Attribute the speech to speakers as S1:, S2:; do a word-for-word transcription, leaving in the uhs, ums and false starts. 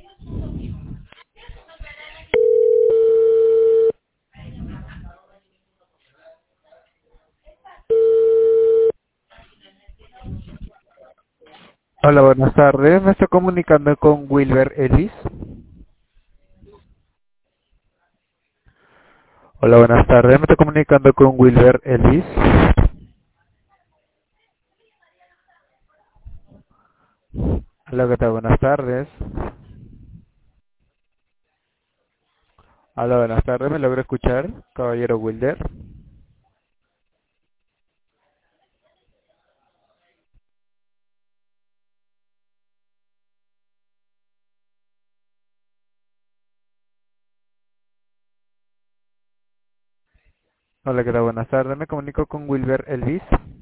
S1: Hola, buenas tardes. Me estoy comunicando con Wilber Ellis. Hola, buenas tardes. Me estoy comunicando con Wilber Ellis. Hola, ¿qué tal? Buenas tardes. Hola, buenas tardes. ¿Me logro escuchar, caballero Wilber? Hola, ¿qué tal? Buenas tardes. Me comunico con Wilber Ellis.